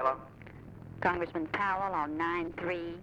Hello? Congressman Powell on 9-3.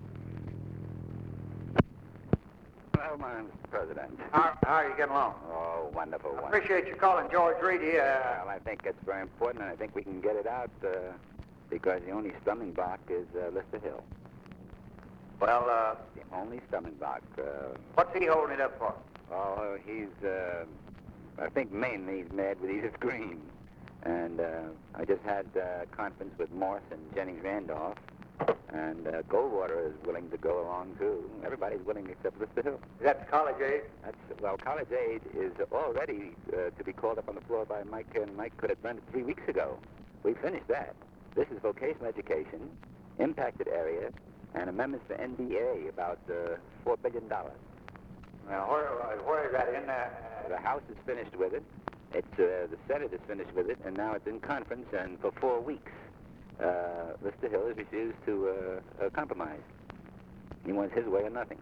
Hello, Mr. President. How are you getting along? Oh, wonderful, I wonderful. appreciate you calling George Reedy. Well, I think it's very important, and I think we can get it out because the only stumbling block is Lister Hill. Well, The only stumbling block. what's he holding it up for? Oh, he's, I think mainly he's mad with Edith Green. And I just had a conference with Morse and Jennings Randolph, and Goldwater is willing to go along, too. Everybody's willing except Lister Hill. Is that the college aid? Well, college aid is already to be called up on the floor by Mike, and Mike could have done it 3 weeks ago. We finished that. This is vocational education, impacted area, and amendments to NDA, about $4 billion. Now, where is that in The House is finished with it. It's the Senate is finished with it, and now it's in conference, and for 4 weeks, Lister Hill has refused to compromise. He wants his way or nothing.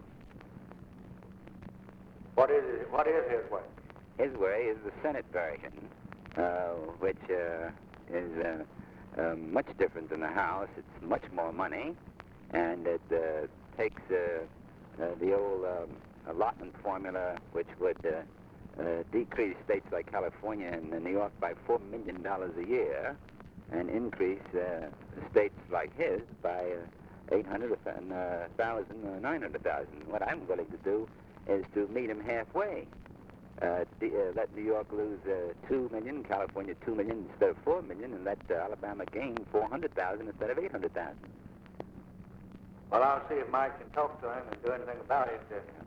What is his way? His way is the Senate version, which is much different than the House. It's much more money, and it takes the old allotment formula, which would decrease states like California and New York by $4 million a year, and increase states like his by 800,000 or 900,000. What I'm willing to do is to meet him halfway. Let New York lose 2 million, California 2 million instead of 4 million, and let Alabama gain 400,000 instead of 800,000. Well, I'll see if Mike can talk to him and do anything about it.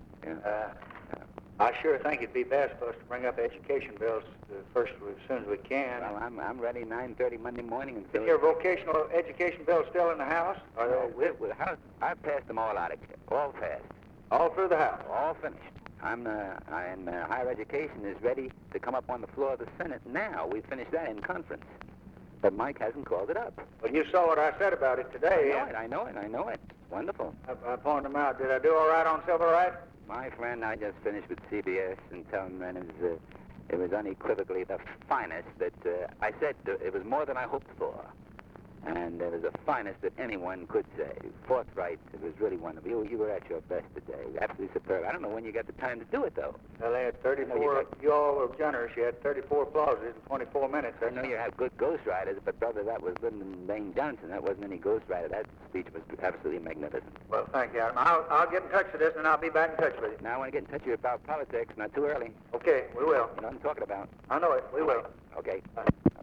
I sure think it'd be best for us to bring up education bills first as soon as we can. Well, I'm ready 9:30 Monday morning. And Is your vocational education bill still in the House? With the House, I've passed them all out of here. All passed. All through the House? All finished. Higher education is ready to come up on the floor of the Senate now. We finished that in conference. But Mike hasn't called it up. Well, you saw what I said about it today. I know it. Wonderful. I pointed them out. Did I do all right on civil rights? My friend, I just finished with CBS and telling them it was unequivocally the finest that I said it was more than I hoped for. And it was the finest that anyone could say. Forthright, it was really wonderful. You were at your best today. Absolutely superb. I don't know when you got the time to do it, though. Well, they had 34. You all were generous. You had 34 applauses in 24 minutes. I know you have good ghostwriters, but, brother, that was Lyndon Baines Johnson. That wasn't any ghostwriter. That speech was absolutely magnificent. Well, thank you, Adam. I'll get in touch with this, and I'll be back in touch with you. Now I want to get in touch with you about politics. Not too early. Okay, we will. You know what I'm talking about. I know it. We will. Okay. Bye.